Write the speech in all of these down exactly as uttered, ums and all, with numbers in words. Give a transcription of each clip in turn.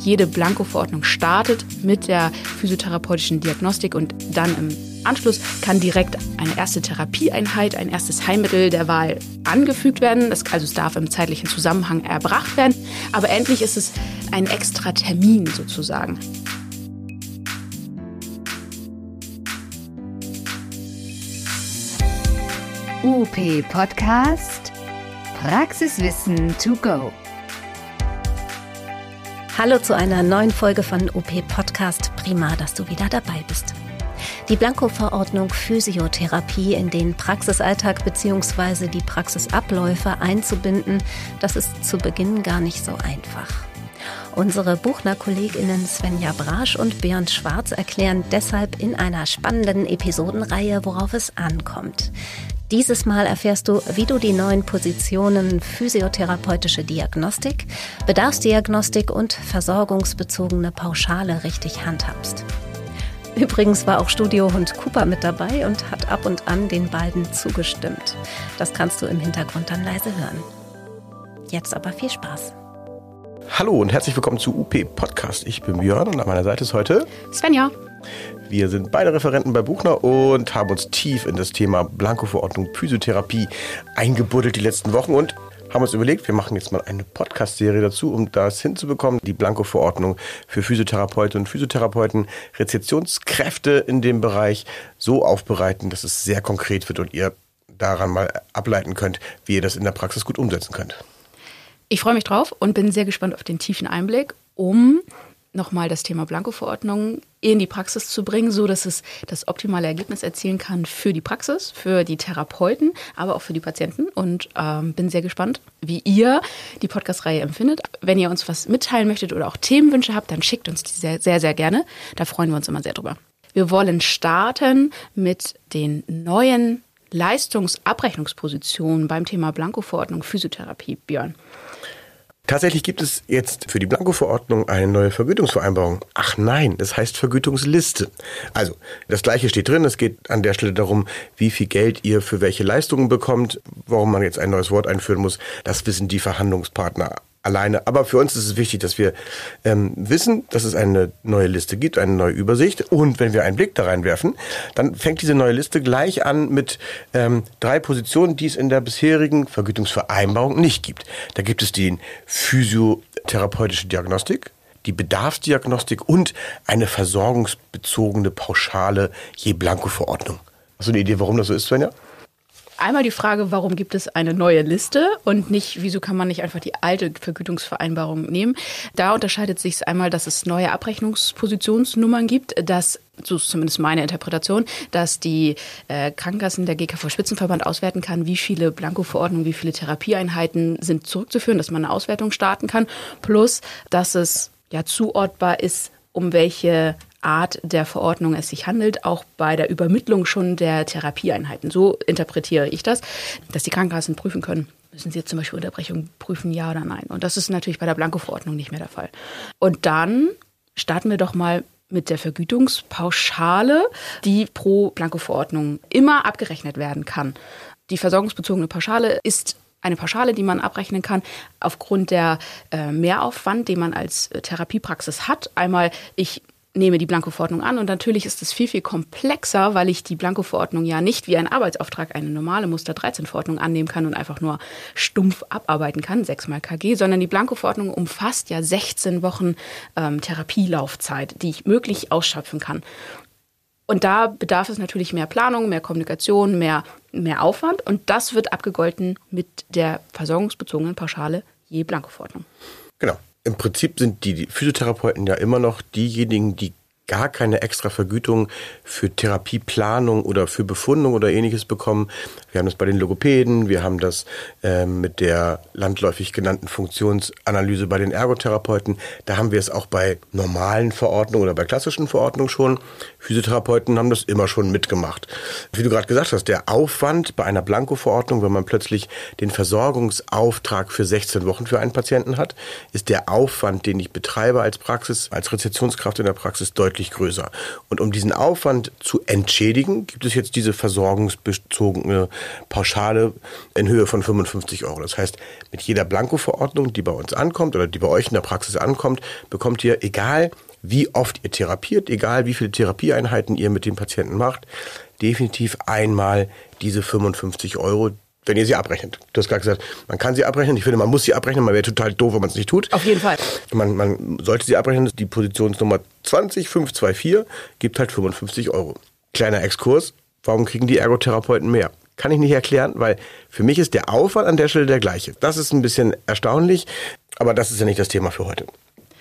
Jede Blanko-Verordnung startet mit der physiotherapeutischen Diagnostik und dann im Anschluss kann direkt eine erste Therapieeinheit, ein erstes Heilmittel der Wahl angefügt werden. Das, also es darf im zeitlichen Zusammenhang erbracht werden. Aber endlich ist es ein extra Termin sozusagen. U P Podcast Praxiswissen to go. Hallo zu einer neuen Folge von U P Podcast. Prima, dass du wieder dabei bist. Die Blanko-Verordnung Physiotherapie in den Praxisalltag bzw. die Praxisabläufe einzubinden, das ist zu Beginn gar nicht so einfach. Unsere Buchner-KollegInnen Svenja Brasch und Bernd Schwarz erklären deshalb in einer spannenden Episodenreihe, worauf es ankommt. Dieses Mal erfährst du, wie du die neuen Positionen physiotherapeutische Diagnostik, Bedarfsdiagnostik und versorgungsbezogene Pauschale richtig handhabst. Übrigens war auch Studiohund Cooper mit dabei und hat ab und an den beiden zugestimmt. Das kannst du im Hintergrund dann leise hören. Jetzt aber viel Spaß. Hallo und herzlich willkommen zu U P Podcast. Ich bin Björn und an meiner Seite ist heute Svenja. Wir sind beide Referenten bei Buchner und haben uns tief in das Thema Blanko-Verordnung Physiotherapie eingebuddelt die letzten Wochen und haben uns überlegt, wir machen jetzt mal eine Podcast-Serie dazu, um das hinzubekommen, die Blanko-Verordnung für Physiotherapeutinnen und Physiotherapeuten, Rezeptionskräfte in dem Bereich so aufbereiten, dass es sehr konkret wird und ihr daran mal ableiten könnt, wie ihr das in der Praxis gut umsetzen könnt. Ich freue mich drauf und bin sehr gespannt auf den tiefen Einblick, um nochmal das Thema Blanko-Verordnung in die Praxis zu bringen, so dass es das optimale Ergebnis erzielen kann für die Praxis, für die Therapeuten, aber auch für die Patienten. Und ähm, bin sehr gespannt, wie ihr die Podcast-Reihe empfindet. Wenn ihr uns was mitteilen möchtet oder auch Themenwünsche habt, dann schickt uns die sehr, sehr, sehr gerne. Da freuen wir uns immer sehr drüber. Wir wollen starten mit den neuen Leistungsabrechnungspositionen beim Thema Blanko-Verordnung Physiotherapie. Björn. Tatsächlich gibt es jetzt für die Blanko-Verordnung eine neue Vergütungsvereinbarung. Ach nein, das heißt Vergütungsliste. Also, das Gleiche steht drin. Es geht an der Stelle darum, wie viel Geld ihr für welche Leistungen bekommt. Warum man jetzt ein neues Wort einführen muss, das wissen die Verhandlungspartner alleine. Aber für uns ist es wichtig, dass wir ähm, wissen, dass es eine neue Liste gibt, eine neue Übersicht. Und wenn wir einen Blick da reinwerfen, dann fängt diese neue Liste gleich an mit ähm, drei Positionen, die es in der bisherigen Vergütungsvereinbarung nicht gibt. Da gibt es die physiotherapeutische Diagnostik, die Bedarfsdiagnostik und eine versorgungsbezogene Pauschale je Blanko-Verordnung. Hast du eine Idee, warum das so ist, Svenja? Einmal die Frage, warum gibt es eine neue Liste und nicht, wieso kann man nicht einfach die alte Vergütungsvereinbarung nehmen? Da unterscheidet sich es einmal, dass es neue Abrechnungspositionsnummern gibt, dass, so ist zumindest meine Interpretation, dass die äh, Krankenkassen der G K V-Spitzenverband auswerten kann, wie viele Blanko-Verordnungen, wie viele Therapieeinheiten sind zurückzuführen, dass man eine Auswertung starten kann, plus, dass es ja zuordbar ist, um welche Art der Verordnung es sich handelt, auch bei der Übermittlung schon der Therapieeinheiten. So interpretiere ich das, dass die Krankenkassen prüfen können, müssen sie jetzt zum Beispiel Unterbrechung prüfen, ja oder nein. Und das ist natürlich bei der Blanko-Verordnung nicht mehr der Fall. Und dann starten wir doch mal mit der Vergütungspauschale, die pro Blanko-Verordnung immer abgerechnet werden kann. Die versorgungsbezogene Pauschale ist eine Pauschale, die man abrechnen kann aufgrund der äh, Mehraufwand, den man als äh, Therapiepraxis hat. Einmal, ich nehme die Blanko-Verordnung an und natürlich ist es viel, viel komplexer, weil ich die Blanko-Verordnung ja nicht wie ein Arbeitsauftrag, eine normale Muster dreizehn Verordnung annehmen kann und einfach nur stumpf abarbeiten kann, sechs mal K G, sondern die Blanko-Verordnung umfasst ja sechzehn Wochen ähm, Therapielaufzeit, die ich möglich ausschöpfen kann. Und da bedarf es natürlich mehr Planung, mehr Kommunikation, mehr, mehr Aufwand und das wird abgegolten mit der versorgungsbezogenen Pauschale je Blanko-Verordnung. Genau. Im Prinzip sind die Physiotherapeuten ja immer noch diejenigen, die gar keine extra Vergütung für Therapieplanung oder für Befundung oder Ähnliches bekommen. Wir haben das bei den Logopäden, wir haben das äh, mit der landläufig genannten Funktionsanalyse bei den Ergotherapeuten. Da haben wir es auch bei normalen Verordnungen oder bei klassischen Verordnungen schon. Physiotherapeuten haben das immer schon mitgemacht. Wie du gerade gesagt hast, der Aufwand bei einer Blanko-Verordnung, wenn man plötzlich den Versorgungsauftrag für sechzehn Wochen für einen Patienten hat, ist der Aufwand, den ich betreibe als Praxis, als Rezeptionskraft in der Praxis deutlich deutlich größer. Und um diesen Aufwand zu entschädigen, gibt es jetzt diese versorgungsbezogene Pauschale in Höhe von fünfundfünfzig Euro. Das heißt, mit jeder Blanko-Verordnung, die bei uns ankommt oder die bei euch in der Praxis ankommt, bekommt ihr, egal wie oft ihr therapiert, egal wie viele Therapieeinheiten ihr mit dem Patienten macht, definitiv einmal diese fünfundfünfzig Euro, wenn ihr sie abrechnet. Du hast gerade gesagt, man kann sie abrechnen. Ich finde, man muss sie abrechnen. Man wäre total doof, wenn man es nicht tut. Auf jeden Fall. Man, man sollte sie abrechnen. Die Positionsnummer zwanzig fünf zwei vier gibt halt fünfundfünfzig Euro. Kleiner Exkurs. Warum kriegen die Ergotherapeuten mehr? Kann ich nicht erklären, weil für mich ist der Aufwand an der Stelle der gleiche. Das ist ein bisschen erstaunlich, aber das ist ja nicht das Thema für heute.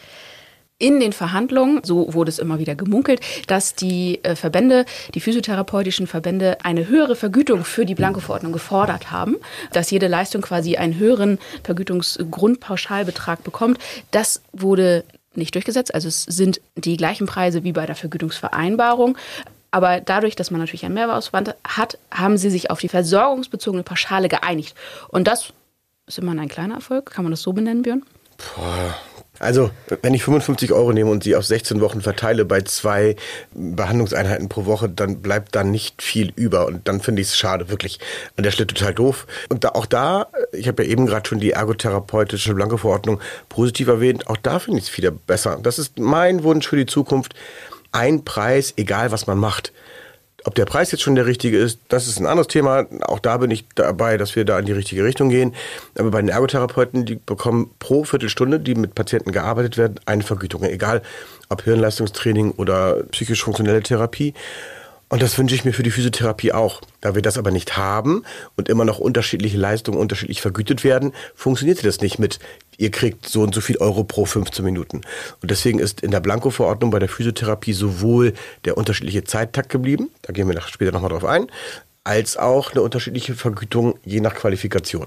In den Verhandlungen, so wurde es immer wieder gemunkelt, dass die äh, Verbände, die physiotherapeutischen Verbände, eine höhere Vergütung für die Blanko-Verordnung gefordert haben, dass jede Leistung quasi einen höheren Vergütungsgrundpauschalbetrag bekommt. Das wurde nicht durchgesetzt, also es sind die gleichen Preise wie bei der Vergütungsvereinbarung. Aber dadurch, dass man natürlich einen Mehraufwand hat, haben sie sich auf die versorgungsbezogene Pauschale geeinigt. Und das ist immer ein kleiner Erfolg. Kann man das so benennen, Björn? Boah. Also, wenn ich fünfundfünfzig Euro nehme und sie auf sechzehn Wochen verteile bei zwei Behandlungseinheiten pro Woche, dann bleibt da nicht viel über. Und dann finde ich es schade, wirklich an der Stelle total doof. Und da, auch da, ich habe ja eben gerade schon die ergotherapeutische Blanko-Verordnung positiv erwähnt, auch da finde ich es wieder besser. Das ist mein Wunsch für die Zukunft. Ein Preis, egal was man macht. Ob der Preis jetzt schon der richtige ist, das ist ein anderes Thema. Auch da bin ich dabei, dass wir da in die richtige Richtung gehen. Aber bei den Ergotherapeuten, die bekommen pro Viertelstunde, die mit Patienten gearbeitet werden, eine Vergütung. Egal ob Hirnleistungstraining oder psychisch-funktionelle Therapie. Und das wünsche ich mir für die Physiotherapie auch. Da wir das aber nicht haben und immer noch unterschiedliche Leistungen unterschiedlich vergütet werden, funktioniert das nicht mit, ihr kriegt so und so viel Euro pro fünfzehn Minuten. Und deswegen ist in der Blanko-Verordnung bei der Physiotherapie sowohl der unterschiedliche Zeittakt geblieben, da gehen wir später nochmal drauf ein, als auch eine unterschiedliche Vergütung je nach Qualifikation.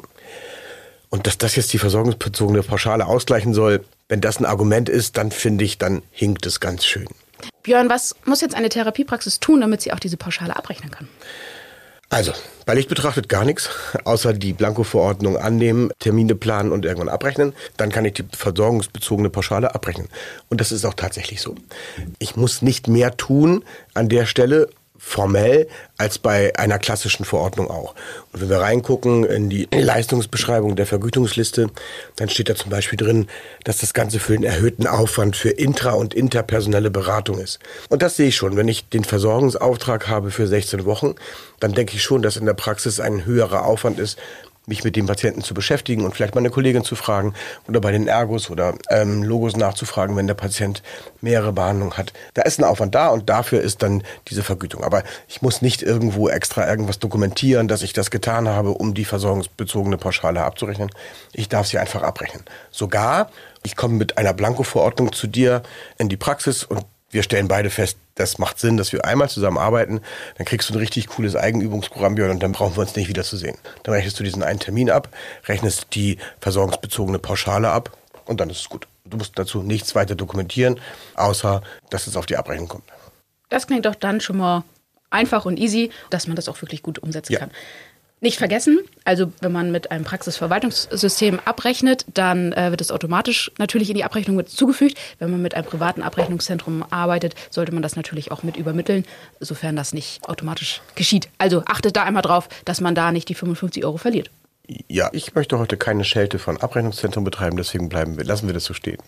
Und dass das jetzt die versorgungsbezogene Pauschale ausgleichen soll, wenn das ein Argument ist, dann finde ich, dann hinkt es ganz schön. Björn, was muss jetzt eine Therapiepraxis tun, damit sie auch diese Pauschale abrechnen kann? Also, bei Licht betrachtet gar nichts, außer die Blanko-Verordnung annehmen, Termine planen und irgendwann abrechnen. Dann kann ich die versorgungsbezogene Pauschale abrechnen. Und das ist auch tatsächlich so. Ich muss nicht mehr tun an der Stelle, formell, als bei einer klassischen Verordnung auch. Und wenn wir reingucken in die Leistungsbeschreibung der Vergütungsliste, dann steht da zum Beispiel drin, dass das Ganze für den erhöhten Aufwand für intra- und interpersonelle Beratung ist. Und das sehe ich schon. Wenn ich den Versorgungsauftrag habe für sechzehn Wochen, dann denke ich schon, dass in der Praxis ein höherer Aufwand ist, mich mit dem Patienten zu beschäftigen und vielleicht meine Kollegin zu fragen oder bei den Ergos oder ähm, Logos nachzufragen, wenn der Patient mehrere Behandlungen hat. Da ist ein Aufwand da und dafür ist dann diese Vergütung. Aber ich muss nicht irgendwo extra irgendwas dokumentieren, dass ich das getan habe, um die versorgungsbezogene Pauschale abzurechnen. Ich darf sie einfach abrechnen. Sogar, ich komme mit einer Blanko-Verordnung zu dir in die Praxis und wir stellen beide fest, das macht Sinn, dass wir einmal zusammen arbeiten. Dann kriegst du ein richtig cooles Eigenübungsprogramm, Björn, und dann brauchen wir uns nicht wiederzusehen. Dann rechnest du diesen einen Termin ab, rechnest die versorgungsbezogene Pauschale ab und dann ist es gut. Du musst dazu nichts weiter dokumentieren, außer dass es auf die Abrechnung kommt. Das klingt doch dann schon mal einfach und easy, dass man das auch wirklich gut umsetzen Ja. kann. Nicht vergessen, also wenn man mit einem Praxisverwaltungssystem abrechnet, dann äh, wird es automatisch natürlich in die Abrechnung mit zugefügt. Wenn man mit einem privaten Abrechnungszentrum arbeitet, sollte man das natürlich auch mit übermitteln, sofern das nicht automatisch geschieht. Also achtet da einmal drauf, dass man da nicht die fünfundfünfzig Euro verliert. Ja, ich möchte heute keine Schelte von Abrechnungszentren betreiben, deswegen bleiben wir, lassen wir das so stehen.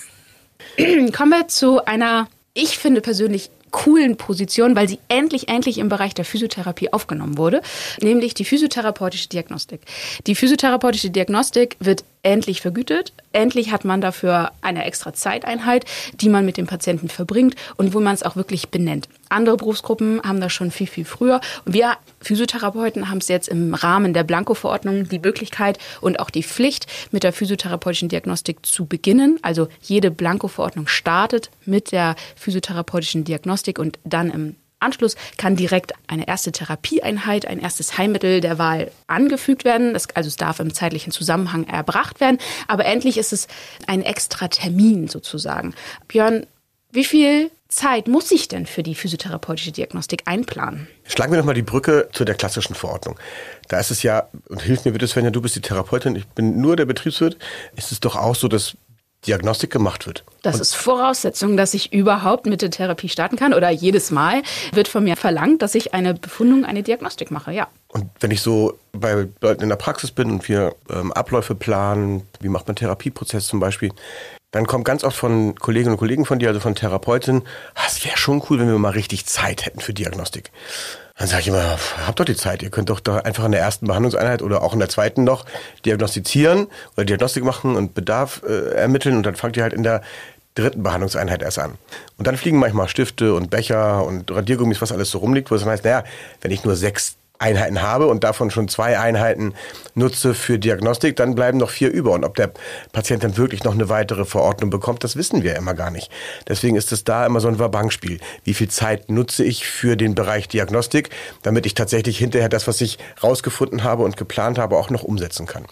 Kommen wir zu einer, ich finde persönlich, coolen Position, weil sie endlich, endlich im Bereich der Physiotherapie aufgenommen wurde, nämlich die physiotherapeutische Diagnostik. Die physiotherapeutische Diagnostik wird endlich vergütet. Endlich hat man dafür eine extra Zeiteinheit, die man mit dem Patienten verbringt und wo man es auch wirklich benennt. Andere Berufsgruppen haben das schon viel, viel früher. Und wir Physiotherapeuten haben es jetzt im Rahmen der Blanko-Verordnung die Möglichkeit und auch die Pflicht, mit der physiotherapeutischen Diagnostik zu beginnen. Also jede Blanko-Verordnung startet mit der physiotherapeutischen Diagnostik und dann im Anschluss kann direkt eine erste Therapieeinheit, ein erstes Heilmittel der Wahl angefügt werden. Das, also es darf im zeitlichen Zusammenhang erbracht werden. Aber endlich ist es ein extra Termin sozusagen. Björn, wie viel Zeit muss ich denn für die physiotherapeutische Diagnostik einplanen? Schlagen wir noch mal die Brücke zu der klassischen Verordnung. Da ist es ja, und hilf mir bitte Svenja, du bist die Therapeutin, ich bin nur der Betriebswirt, ist es doch auch so, dass Diagnostik gemacht wird. Das und ist Voraussetzung, dass ich überhaupt mit der Therapie starten kann. Oder jedes Mal wird von mir verlangt, dass ich eine Befundung, eine Diagnostik mache, ja. Und wenn ich so bei Leuten in der Praxis bin und wir ähm, Abläufe planen, wie macht man einen Therapieprozess zum Beispiel, dann kommt ganz oft von Kolleginnen und Kollegen von dir, also von Therapeutinnen, ah, es wäre schon cool, wenn wir mal richtig Zeit hätten für Diagnostik. Dann sage ich immer, habt doch die Zeit, ihr könnt doch da einfach in der ersten Behandlungseinheit oder auch in der zweiten noch diagnostizieren oder Diagnostik machen und Bedarf äh, ermitteln und dann fangt ihr halt in der dritten Behandlungseinheit erst an. Und dann fliegen manchmal Stifte und Becher und Radiergummis, was alles so rumliegt, wo es dann heißt, naja, wenn ich nur sechs Einheiten habe und davon schon zwei Einheiten nutze für Diagnostik, dann bleiben noch vier über. Und ob der Patient dann wirklich noch eine weitere Verordnung bekommt, das wissen wir immer gar nicht. Deswegen ist es da immer so ein Va-banque-Spiel. Wie viel Zeit nutze ich für den Bereich Diagnostik, damit ich tatsächlich hinterher das, was ich rausgefunden habe und geplant habe, auch noch umsetzen kann.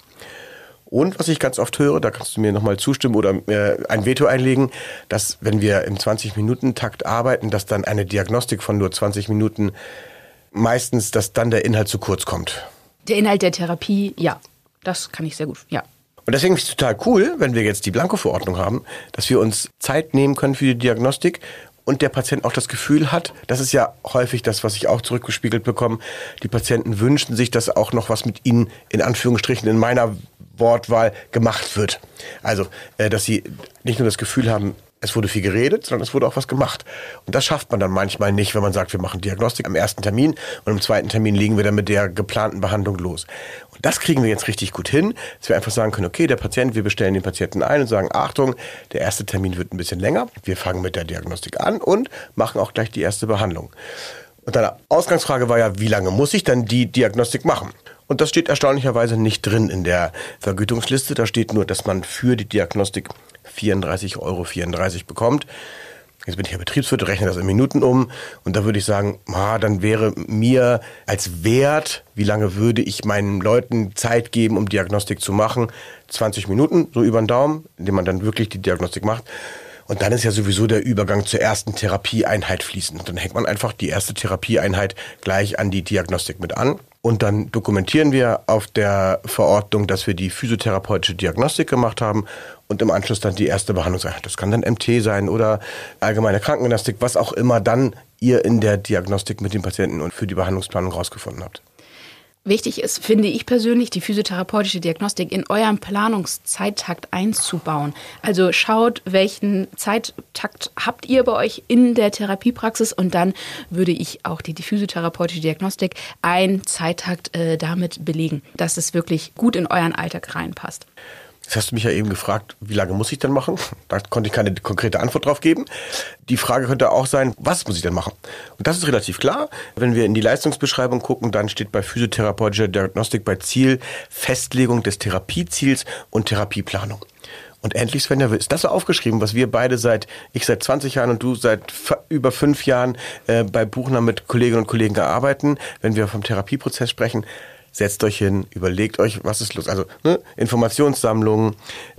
Und was ich ganz oft höre, da kannst du mir nochmal zustimmen oder äh, ein Veto einlegen, dass wenn wir im zwanzig-Minuten-Takt arbeiten, dass dann eine Diagnostik von nur zwanzig Minuten meistens, dass dann der Inhalt zu kurz kommt. Der Inhalt der Therapie, ja, das kann ich sehr gut, ja. Und deswegen ist es total cool, wenn wir jetzt die Blanko-Verordnung haben, dass wir uns Zeit nehmen können für die Diagnostik und der Patient auch das Gefühl hat, das ist ja häufig das, was ich auch zurückgespiegelt bekomme, die Patienten wünschen sich, dass auch noch was mit ihnen, in Anführungsstrichen, in meiner Wortwahl gemacht wird. Also, dass sie nicht nur das Gefühl haben, es wurde viel geredet, sondern es wurde auch was gemacht. Und das schafft man dann manchmal nicht, wenn man sagt, wir machen Diagnostik am ersten Termin und im zweiten Termin legen wir dann mit der geplanten Behandlung los. Und das kriegen wir jetzt richtig gut hin, dass wir einfach sagen können, okay, der Patient, wir bestellen den Patienten ein und sagen, Achtung, der erste Termin wird ein bisschen länger. Wir fangen mit der Diagnostik an und machen auch gleich die erste Behandlung. Und deine Ausgangsfrage war ja, wie lange muss ich dann die Diagnostik machen? Und das steht erstaunlicherweise nicht drin in der Vergütungsliste. Da steht nur, dass man für die Diagnostik vierunddreißig Euro vierunddreißig bekommt. Jetzt bin ich ja Betriebswirt, rechne das in Minuten um. Und da würde ich sagen, ah, dann wäre mir als Wert, wie lange würde ich meinen Leuten Zeit geben, um Diagnostik zu machen? zwanzig Minuten, so über den Daumen, indem man dann wirklich die Diagnostik macht. Und dann ist ja sowieso der Übergang zur ersten Therapieeinheit fließend. Und dann hängt man einfach die erste Therapieeinheit gleich an die Diagnostik mit an. Und dann dokumentieren wir auf der Verordnung, dass wir die physiotherapeutische Diagnostik gemacht haben und im Anschluss dann die erste Behandlungseinheit. Das kann dann M T sein oder allgemeine Krankengymnastik, was auch immer dann ihr in der Diagnostik mit den Patienten und für die Behandlungsplanung rausgefunden habt. Wichtig ist, finde ich persönlich, die physiotherapeutische Diagnostik in eurem Planungszeittakt einzubauen. Also schaut, welchen Zeittakt habt ihr bei euch in der Therapiepraxis und dann würde ich auch die, die physiotherapeutische Diagnostik einen Zeittakt äh, damit belegen, dass es wirklich gut in euren Alltag reinpasst. Jetzt hast du mich ja eben gefragt, wie lange muss ich denn machen? Da konnte ich keine konkrete Antwort drauf geben. Die Frage könnte auch sein, was muss ich denn machen? Und das ist relativ klar. Wenn wir in die Leistungsbeschreibung gucken, dann steht bei physiotherapeutischer Diagnostik bei Ziel Festlegung des Therapieziels und Therapieplanung. Und endlich, Svenja, ist das so aufgeschrieben, was wir beide seit, ich seit zwanzig Jahren und du seit f- über fünf Jahren äh, bei Buchner mit Kolleginnen und Kollegen arbeiten, wenn wir vom Therapieprozess sprechen. Setzt euch hin, überlegt euch, was ist los. Also ne, Informationssammlung,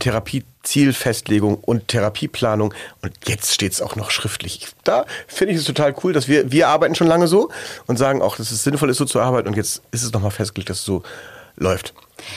Therapiezielfestlegung und Therapieplanung. Und jetzt steht es auch noch schriftlich. Da finde ich es total cool, dass wir, wir arbeiten schon lange so und sagen auch, dass es sinnvoll ist, so zu arbeiten. Und jetzt ist es nochmal festgelegt, dass es so läuft.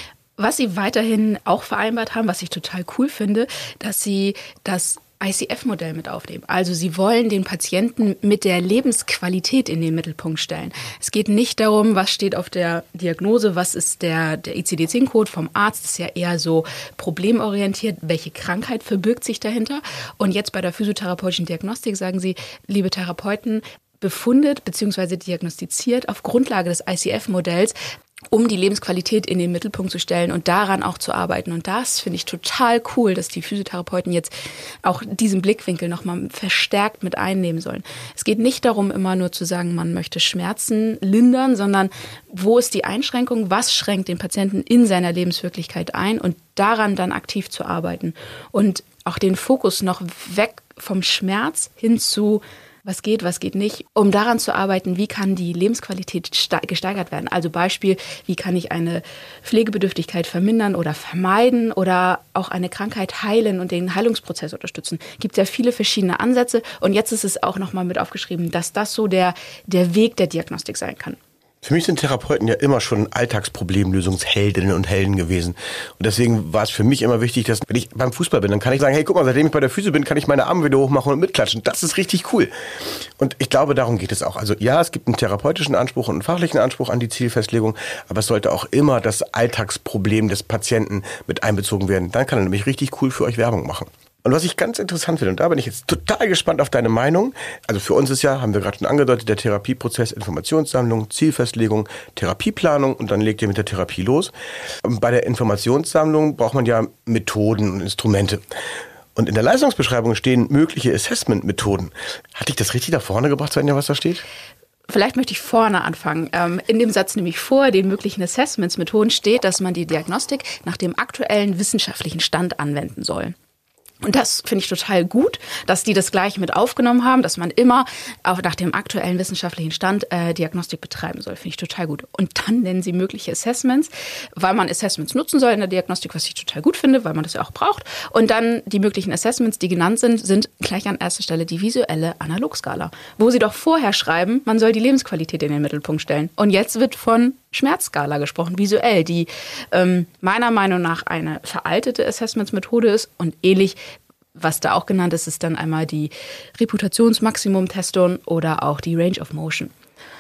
Was sie weiterhin auch vereinbart haben, was ich total cool finde, dass sie das I C F-Modell mit aufnehmen. Also sie wollen den Patienten mit der Lebensqualität in den Mittelpunkt stellen. Es geht nicht darum, was steht auf der Diagnose, was ist der, der I C D zehn Code vom Arzt, das ist ja eher so problemorientiert, welche Krankheit verbirgt sich dahinter. Und jetzt bei der physiotherapeutischen Diagnostik sagen sie, liebe Therapeuten, befundet bzw. diagnostiziert auf Grundlage des I C F-Modells, um die Lebensqualität in den Mittelpunkt zu stellen und daran auch zu arbeiten. Und das finde ich total cool, dass die Physiotherapeuten jetzt auch diesen Blickwinkel nochmal verstärkt mit einnehmen sollen. Es geht nicht darum, immer nur zu sagen, man möchte Schmerzen lindern, sondern wo ist die Einschränkung, was schränkt den Patienten in seiner Lebenswirklichkeit ein und daran dann aktiv zu arbeiten. Und auch den Fokus noch weg vom Schmerz hin zu was geht, was geht nicht, um daran zu arbeiten, wie kann die Lebensqualität gesteigert werden. Also Beispiel, wie kann ich eine Pflegebedürftigkeit vermindern oder vermeiden oder auch eine Krankheit heilen und den Heilungsprozess unterstützen. Es gibt ja viele verschiedene Ansätze und jetzt ist es auch nochmal mit aufgeschrieben, dass das so der, der Weg der Diagnostik sein kann. Für mich sind Therapeuten ja immer schon Alltagsproblemlösungsheldinnen und Helden gewesen. Und deswegen war es für mich immer wichtig, dass wenn ich beim Fußball bin, dann kann ich sagen, hey, guck mal, seitdem ich bei der Physio bin, kann ich meine Arme wieder hochmachen und mitklatschen. Das ist richtig cool. Und ich glaube, darum geht es auch. Also ja, es gibt einen therapeutischen Anspruch und einen fachlichen Anspruch an die Zielfestlegung, aber es sollte auch immer das Alltagsproblem des Patienten mit einbezogen werden. Dann kann er nämlich richtig cool für euch Werbung machen. Und was ich ganz interessant finde, und da bin ich jetzt total gespannt auf deine Meinung, also für uns ist ja, haben wir gerade schon angedeutet, der Therapieprozess Informationssammlung, Zielfestlegung, Therapieplanung und dann legt ihr mit der Therapie los. Und bei der Informationssammlung braucht man ja Methoden und Instrumente. Und in der Leistungsbeschreibung stehen mögliche Assessment-Methoden. Hatte ich das richtig da vorne gebracht, Svenja, was da steht? Vielleicht möchte ich vorne anfangen. In dem Satz nämlich vor den möglichen Assessments-Methoden steht, dass man die Diagnostik nach dem aktuellen wissenschaftlichen Stand anwenden soll. Und das finde ich total gut, dass die das gleich mit aufgenommen haben, dass man immer auch nach dem aktuellen wissenschaftlichen Stand äh, Diagnostik betreiben soll. Finde ich total gut. Und dann nennen sie mögliche Assessments, weil man Assessments nutzen soll in der Diagnostik, was ich total gut finde, weil man das ja auch braucht. Und dann die möglichen Assessments, die genannt sind, sind gleich an erster Stelle die visuelle Analogskala, wo sie doch vorher schreiben, man soll die Lebensqualität in den Mittelpunkt stellen. Und jetzt wird von Schmerzskala gesprochen, visuell, die ähm, meiner Meinung nach eine veraltete Assessments-Methode ist und ähnlich. Was da auch genannt ist, ist dann einmal die Reputationsmaximum-Testung oder auch die Range of Motion.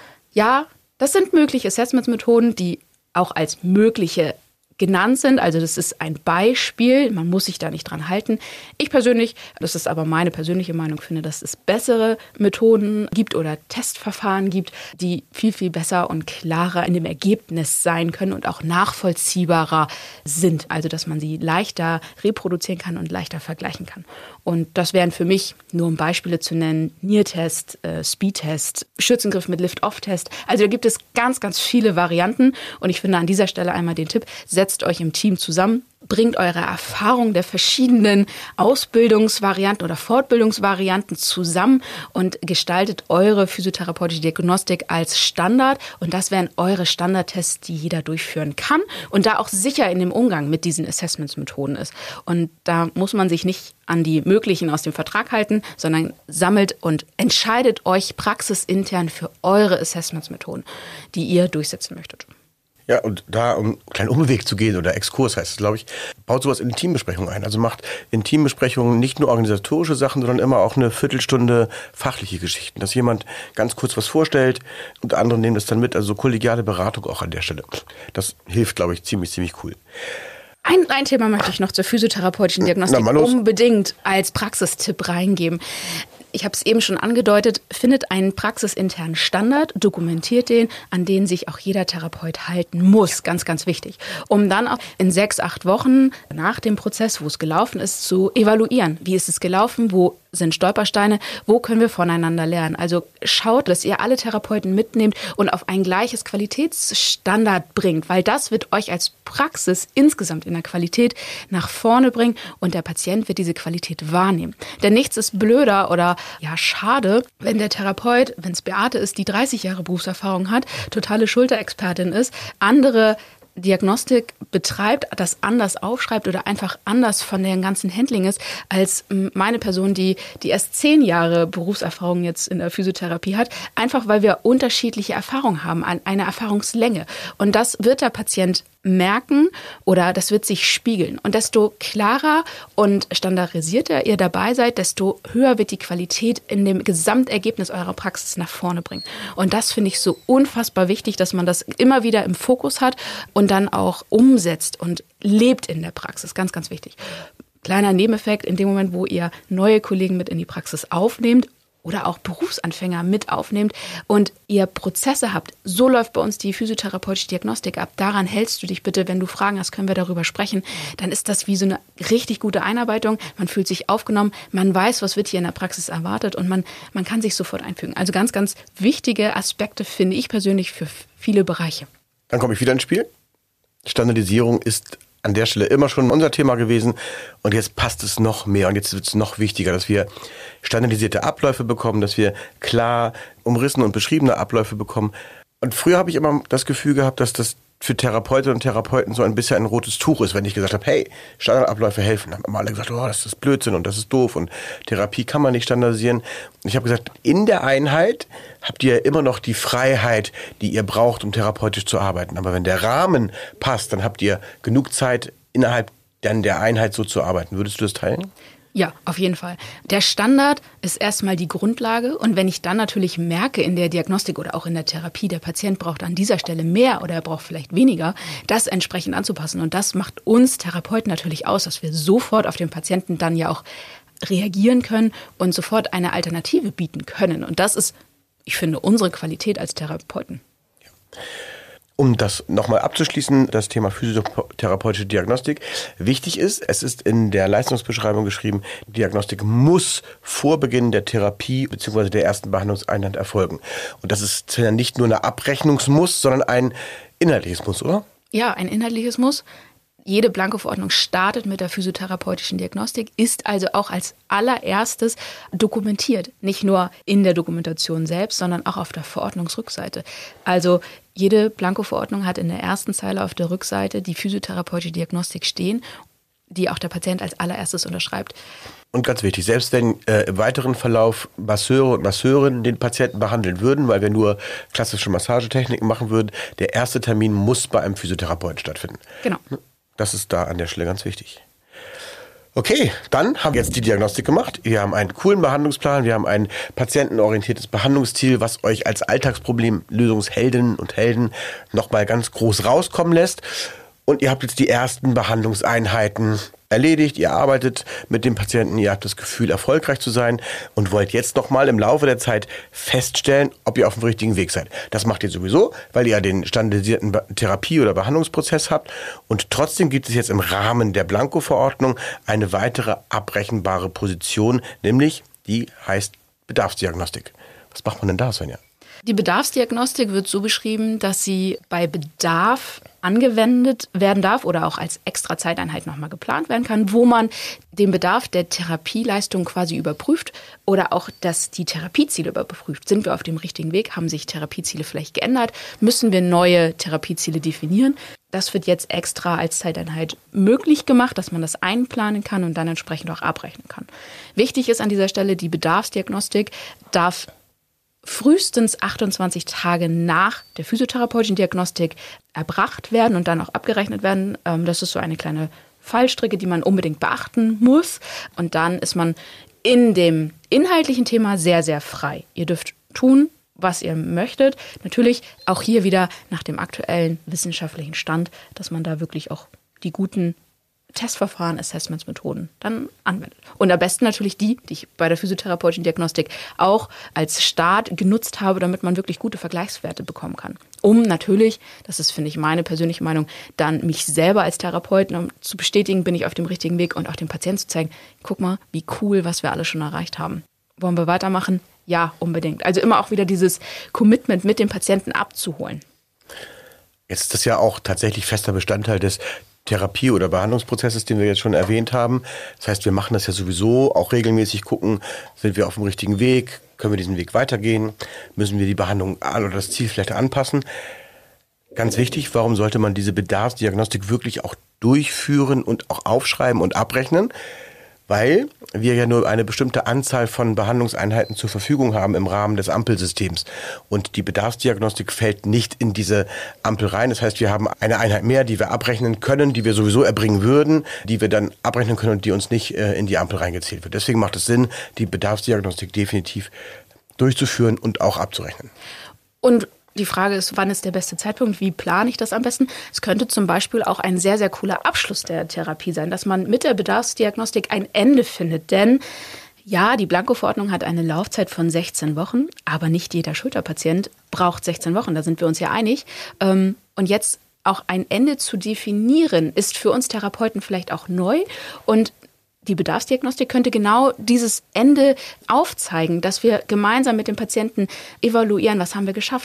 Ja, das sind mögliche Assessments-Methoden, die auch als mögliche genannt sind. Also das ist ein Beispiel, man muss sich da nicht dran halten. Ich persönlich, das ist aber meine persönliche Meinung, finde, dass es bessere Methoden gibt oder Testverfahren gibt, die viel, viel besser und klarer in dem Ergebnis sein können und auch nachvollziehbarer sind. Also dass man sie leichter reproduzieren kann und leichter vergleichen kann. Und das wären für mich, nur um Beispiele zu nennen, Niertest, äh, Speedtest, Schützengriff mit Lift-Off-Test. Also da gibt es ganz, ganz viele Varianten. Und ich finde an dieser Stelle einmal den Tipp, setzt euch im Team zusammen, bringt eure Erfahrung der verschiedenen Ausbildungsvarianten oder Fortbildungsvarianten zusammen und gestaltet eure physiotherapeutische Diagnostik als Standard. Und das wären eure Standardtests, die jeder durchführen kann und da auch sicher in dem Umgang mit diesen Assessments-Methoden ist. Und da muss man sich nicht an die möglichen aus dem Vertrag halten, sondern sammelt und entscheidet euch praxisintern für eure Assessments-Methoden, die ihr durchsetzen möchtet. Ja, und da, um einen kleinen Umweg zu gehen, oder Exkurs heißt es, glaube ich, baut sowas in Teambesprechungen ein. Also macht in Teambesprechungen nicht nur organisatorische Sachen, sondern immer auch eine Viertelstunde fachliche Geschichten. Dass jemand ganz kurz was vorstellt und andere nehmen das dann mit. Also so kollegiale Beratung auch an der Stelle. Das hilft, glaube ich, ziemlich, ziemlich cool. Ein, ein Thema möchte ich noch zur physiotherapeutischen Diagnostik Na, unbedingt als Praxistipp reingeben. Ich habe es eben schon angedeutet, findet einen praxisinternen Standard, dokumentiert den, an den sich auch jeder Therapeut halten muss. Ganz, ganz wichtig. Um dann auch in sechs, acht Wochen nach dem Prozess, wo es gelaufen ist, zu evaluieren. Wie ist es gelaufen? Wo sind Stolpersteine? Wo können wir voneinander lernen? Also schaut, dass ihr alle Therapeuten mitnehmt und auf ein gleiches Qualitätsstandard bringt, weil das wird euch als Praxis insgesamt in der Qualität nach vorne bringen und der Patient wird diese Qualität wahrnehmen. Denn nichts ist blöder oder ja schade, wenn der Therapeut, wenn es Beate ist, die dreißig Jahre Berufserfahrung hat, totale Schulterexpertin ist, andere Diagnostik betreibt, das anders aufschreibt oder einfach anders von dem ganzen Handling ist, als meine Person, die, die erst zehn Jahre Berufserfahrung jetzt in der Physiotherapie hat, einfach weil wir unterschiedliche Erfahrungen haben, eine Erfahrungslänge. Und das wird der Patient merken oder das wird sich spiegeln. Und desto klarer und standardisierter ihr dabei seid, desto höher wird die Qualität in dem Gesamtergebnis eurer Praxis nach vorne bringen. Und das finde ich so unfassbar wichtig, dass man das immer wieder im Fokus hat und dann auch umsetzt und lebt in der Praxis. Ganz, ganz wichtig. Kleiner Nebeneffekt, in dem Moment, wo ihr neue Kollegen mit in die Praxis aufnehmt, oder auch Berufsanfänger mit aufnehmt und ihr Prozesse habt. So läuft bei uns die physiotherapeutische Diagnostik ab. Daran hältst du dich bitte. Wenn du Fragen hast, können wir darüber sprechen. Dann ist das wie so eine richtig gute Einarbeitung. Man fühlt sich aufgenommen. Man weiß, was wird hier in der Praxis erwartet und man, man kann sich sofort einfügen. Also ganz, ganz wichtige Aspekte finde ich persönlich für viele Bereiche. Dann komme ich wieder ins Spiel. Standardisierung ist an der Stelle immer schon unser Thema gewesen und jetzt passt es noch mehr und jetzt wird es noch wichtiger, dass wir standardisierte Abläufe bekommen, dass wir klar umrissene und beschriebene Abläufe bekommen. Und früher habe ich immer das Gefühl gehabt, dass das für Therapeutinnen und Therapeuten so ein bisschen ein rotes Tuch ist, wenn ich gesagt habe, hey, Standardabläufe helfen. Dann haben alle gesagt, oh, das ist Blödsinn und das ist doof und Therapie kann man nicht standardisieren. Und ich habe gesagt, in der Einheit habt ihr immer noch die Freiheit, die ihr braucht, um therapeutisch zu arbeiten. Aber wenn der Rahmen passt, dann habt ihr genug Zeit, innerhalb dann der Einheit so zu arbeiten. Würdest du das teilen? Ja, auf jeden Fall. Der Standard ist erstmal die Grundlage und wenn ich dann natürlich merke in der Diagnostik oder auch in der Therapie, der Patient braucht an dieser Stelle mehr oder er braucht vielleicht weniger, das entsprechend anzupassen. Und das macht uns Therapeuten natürlich aus, dass wir sofort auf den Patienten dann ja auch reagieren können und sofort eine Alternative bieten können. Und das ist, ich finde, unsere Qualität als Therapeuten. Ja. Um das nochmal abzuschließen, das Thema physiotherapeutische Diagnostik. Wichtig ist, es ist in der Leistungsbeschreibung geschrieben, Diagnostik muss vor Beginn der Therapie bzw. der ersten Behandlungseinheit erfolgen. Und das ist ja nicht nur eine Abrechnungsmuss, sondern ein inhaltliches Muss, oder? Ja, ein inhaltliches Muss. Jede Blanko-Verordnung startet mit der physiotherapeutischen Diagnostik, ist also auch als allererstes dokumentiert. Nicht nur in der Dokumentation selbst, sondern auch auf der Verordnungsrückseite. Also jede Blanko-Verordnung hat in der ersten Zeile auf der Rückseite die physiotherapeutische Diagnostik stehen, die auch der Patient als allererstes unterschreibt. Und ganz wichtig, selbst wenn äh, im weiteren Verlauf Masseure und Masseurinnen den Patienten behandeln würden, weil wir nur klassische Massagetechniken machen würden, der erste Termin muss bei einem Physiotherapeuten stattfinden. Genau. Das ist da an der Stelle ganz wichtig. Okay, dann haben wir jetzt die Diagnostik gemacht. Wir haben einen coolen Behandlungsplan, wir haben ein patientenorientiertes Behandlungsziel, was euch als Alltagsproblemlösungsheldinnen und Helden nochmal ganz groß rauskommen lässt. Und ihr habt jetzt die ersten Behandlungseinheiten erledigt. Ihr arbeitet mit dem Patienten, ihr habt das Gefühl, erfolgreich zu sein und wollt jetzt nochmal im Laufe der Zeit feststellen, ob ihr auf dem richtigen Weg seid. Das macht ihr sowieso, weil ihr ja den standardisierten Therapie- oder Behandlungsprozess habt. Und trotzdem gibt es jetzt im Rahmen der Blanko-Verordnung eine weitere abrechenbare Position, nämlich die heißt Bedarfsdiagnostik. Was macht man denn da, Svenja? Die Bedarfsdiagnostik wird so beschrieben, dass sie bei Bedarf angewendet werden darf oder auch als extra Zeiteinheit nochmal geplant werden kann, wo man den Bedarf der Therapieleistung quasi überprüft oder auch, dass die Therapieziele überprüft. Sind wir auf dem richtigen Weg? Haben sich Therapieziele vielleicht geändert? Müssen wir neue Therapieziele definieren? Das wird jetzt extra als Zeiteinheit möglich gemacht, dass man das einplanen kann und dann entsprechend auch abrechnen kann. Wichtig ist an dieser Stelle, die Bedarfsdiagnostik darf frühestens achtundzwanzig Tage nach der physiotherapeutischen Diagnostik erbracht werden und dann auch abgerechnet werden. Das ist so eine kleine Fallstricke, die man unbedingt beachten muss. Und dann ist man in dem inhaltlichen Thema sehr, sehr frei. Ihr dürft tun, was ihr möchtet. Natürlich auch hier wieder nach dem aktuellen wissenschaftlichen Stand, dass man da wirklich auch die guten Testverfahren, Assessments-Methoden dann anwendet. Und am besten natürlich die, die ich bei der physiotherapeutischen Diagnostik auch als Start genutzt habe, damit man wirklich gute Vergleichswerte bekommen kann. Um natürlich, das ist, finde ich, meine persönliche Meinung, dann mich selber als Therapeuten um zu bestätigen, bin ich auf dem richtigen Weg und auch dem Patienten zu zeigen, guck mal, wie cool, was wir alle schon erreicht haben. Wollen wir weitermachen? Ja, unbedingt. Also immer auch wieder dieses Commitment mit dem Patienten abzuholen. Jetzt ist das ja auch tatsächlich fester Bestandteil des Therapie- oder Behandlungsprozesses, den wir jetzt schon erwähnt haben. Das heißt, wir machen das ja sowieso auch regelmäßig, gucken, sind wir auf dem richtigen Weg, können wir diesen Weg weitergehen, müssen wir die Behandlung an oder das Ziel vielleicht anpassen. Ganz wichtig, warum sollte man diese Bedarfsdiagnostik wirklich auch durchführen und auch aufschreiben und abrechnen? Weil wir ja nur eine bestimmte Anzahl von Behandlungseinheiten zur Verfügung haben im Rahmen des Ampelsystems. Und die Bedarfsdiagnostik fällt nicht in diese Ampel rein. Das heißt, wir haben eine Einheit mehr, die wir abrechnen können, die wir sowieso erbringen würden, die wir dann abrechnen können und die uns nicht äh, in die Ampel reingezählt wird. Deswegen macht es Sinn, die Bedarfsdiagnostik definitiv durchzuführen und auch abzurechnen. Und die Frage ist, wann ist der beste Zeitpunkt? Wie plane ich das am besten? Es könnte zum Beispiel auch ein sehr, sehr cooler Abschluss der Therapie sein, dass man mit der Bedarfsdiagnostik ein Ende findet. Denn ja, die Blanko-Verordnung hat eine Laufzeit von sechzehn Wochen, aber nicht jeder Schulterpatient braucht sechzehn Wochen. Da sind wir uns ja einig. Und jetzt auch ein Ende zu definieren, ist für uns Therapeuten vielleicht auch neu. Und die Bedarfsdiagnostik könnte genau dieses Ende aufzeigen, dass wir gemeinsam mit dem Patienten evaluieren, was haben wir geschafft,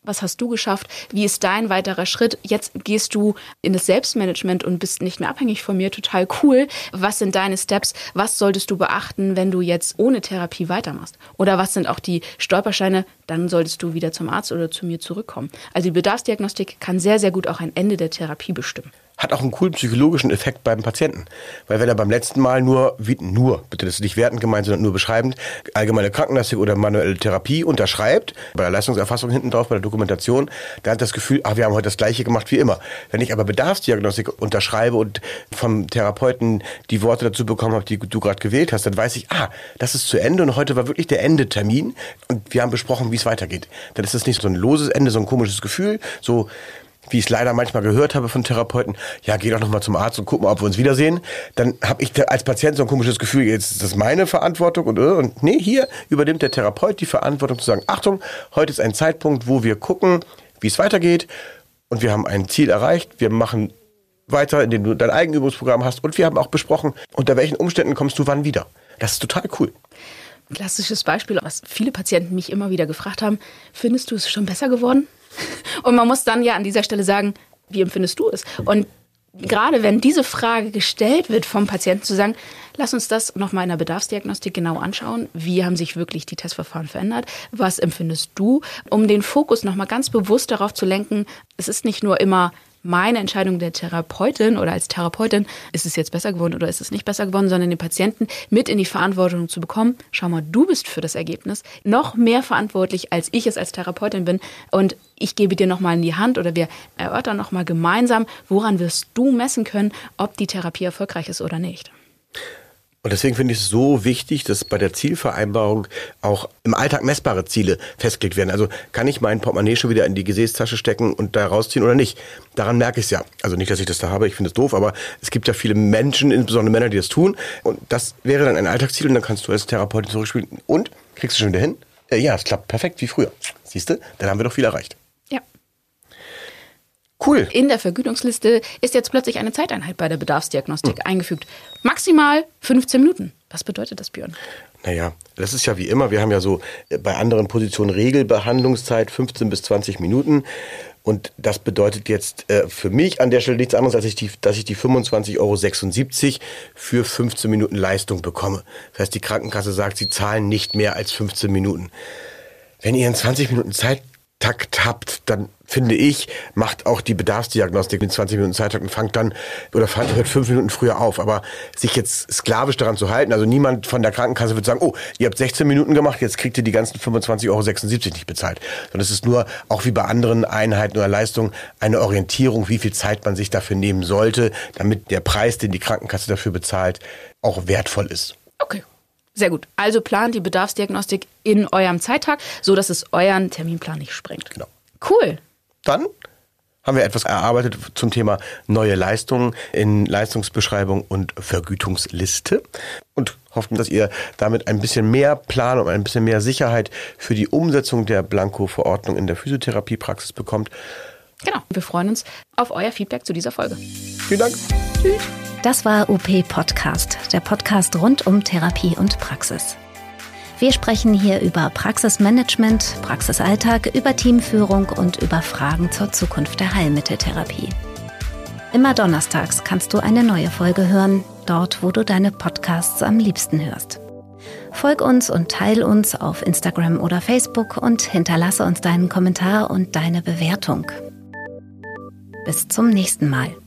Was hast du geschafft? Wie ist dein weiterer Schritt? Jetzt gehst du in das Selbstmanagement und bist nicht mehr abhängig von mir. Total cool. Was sind deine Steps? Was solltest du beachten, wenn du jetzt ohne Therapie weitermachst? Oder was sind auch die Stolpersteine? Dann solltest du wieder zum Arzt oder zu mir zurückkommen. Also die Bedarfsdiagnostik kann sehr, sehr gut auch ein Ende der Therapie bestimmen. Hat auch einen coolen psychologischen Effekt beim Patienten. Weil wenn er beim letzten Mal nur, wie, nur, bitte das ist nicht wertend gemeint, sondern nur beschreibend, allgemeine Krankenlastik oder manuelle Therapie unterschreibt, bei der Leistungserfassung hinten drauf, bei der Dokumentation, da hat das Gefühl, ach, wir haben heute das Gleiche gemacht wie immer. Wenn ich aber Bedarfsdiagnostik unterschreibe und vom Therapeuten die Worte dazu bekommen habe, die du gerade gewählt hast, dann weiß ich, ah, das ist zu Ende und heute war wirklich der Endetermin und wir haben besprochen, wie es weitergeht. Dann ist das nicht so ein loses Ende, so ein komisches Gefühl, so wie ich es leider manchmal gehört habe von Therapeuten, ja, geh doch nochmal zum Arzt und guck mal, ob wir uns wiedersehen. Dann habe ich als Patient so ein komisches Gefühl, jetzt ist das meine Verantwortung und, und nee, hier übernimmt der Therapeut die Verantwortung zu sagen, Achtung, heute ist ein Zeitpunkt, wo wir gucken, wie es weitergeht und wir haben ein Ziel erreicht, wir machen weiter, indem du dein Eigenübungsprogramm hast und wir haben auch besprochen, unter welchen Umständen kommst du wann wieder. Das ist total cool. Klassisches Beispiel, was viele Patienten mich immer wieder gefragt haben, findest du es schon besser geworden? Und man muss dann ja an dieser Stelle sagen, wie empfindest du es? Und gerade wenn diese Frage gestellt wird vom Patienten, zu sagen, lass uns das nochmal in der Bedarfsdiagnostik genau anschauen. Wie haben sich wirklich die Testverfahren verändert? Was empfindest du? Um den Fokus nochmal ganz bewusst darauf zu lenken, es ist nicht nur immer meine Entscheidung der Therapeutin oder als Therapeutin, ist es jetzt besser geworden oder ist es nicht besser geworden, sondern den Patienten mit in die Verantwortung zu bekommen. Schau mal, du bist für das Ergebnis noch mehr verantwortlich, als ich es als Therapeutin bin. Und ich gebe dir nochmal in die Hand oder wir erörtern nochmal gemeinsam, woran wirst du messen können, ob die Therapie erfolgreich ist oder nicht. Und deswegen finde ich es so wichtig, dass bei der Zielvereinbarung auch im Alltag messbare Ziele festgelegt werden. Also kann ich mein Portemonnaie schon wieder in die Gesäßtasche stecken und da rausziehen oder nicht? Daran merke ich es ja. Also nicht, dass ich das da habe, ich finde es doof, aber es gibt ja viele Menschen, insbesondere Männer, die das tun. Und das wäre dann ein Alltagsziel und dann kannst du als Therapeutin zurückspielen. Und? Kriegst du schon wieder hin? Äh, ja, es klappt perfekt wie früher. Siehst du? Dann haben wir doch viel erreicht. Ja. Cool. In der Vergütungsliste ist jetzt plötzlich eine Zeiteinheit bei der Bedarfsdiagnostik hm. eingefügt. Maximal fünfzehn Minuten. Was bedeutet das, Björn? Naja, das ist ja wie immer. Wir haben ja so bei anderen Positionen Regelbehandlungszeit fünfzehn bis zwanzig Minuten. Und das bedeutet jetzt äh, für mich an der Stelle nichts anderes, als ich die, dass ich die fünfundzwanzig Euro sechsundsiebzig für fünfzehn Minuten Leistung bekomme. Das heißt, die Krankenkasse sagt, sie zahlen nicht mehr als fünfzehn Minuten. Wenn ihr in zwanzig Minuten Zeittakt habt, dann finde ich, macht auch die Bedarfsdiagnostik mit zwanzig Minuten Zeittakt und fangt dann oder fangt hört fünf Minuten früher auf. Aber sich jetzt sklavisch daran zu halten, also niemand von der Krankenkasse wird sagen, oh, ihr habt sechzehn Minuten gemacht, jetzt kriegt ihr die ganzen fünfundzwanzig Euro sechsundsiebzig nicht bezahlt. Sondern es ist nur, auch wie bei anderen Einheiten oder Leistungen, eine Orientierung, wie viel Zeit man sich dafür nehmen sollte, damit der Preis, den die Krankenkasse dafür bezahlt, auch wertvoll ist. Okay. Sehr gut. Also plant die Bedarfsdiagnostik in eurem Zeittag, so dass es euren Terminplan nicht sprengt. Genau. Cool. Dann haben wir etwas erarbeitet zum Thema neue Leistungen in Leistungsbeschreibung und Vergütungsliste und hoffen, dass ihr damit ein bisschen mehr Planung und ein bisschen mehr Sicherheit für die Umsetzung der Blanko-Verordnung in der Physiotherapiepraxis bekommt. Genau. Wir freuen uns auf euer Feedback zu dieser Folge. Vielen Dank. Tschüss. Das war O P Podcast, der Podcast rund um Therapie und Praxis. Wir sprechen hier über Praxismanagement, Praxisalltag, über Teamführung und über Fragen zur Zukunft der Heilmitteltherapie. Immer donnerstags kannst du eine neue Folge hören, dort, wo du deine Podcasts am liebsten hörst. Folg uns und teil uns auf Instagram oder Facebook und hinterlasse uns deinen Kommentar und deine Bewertung. Bis zum nächsten Mal.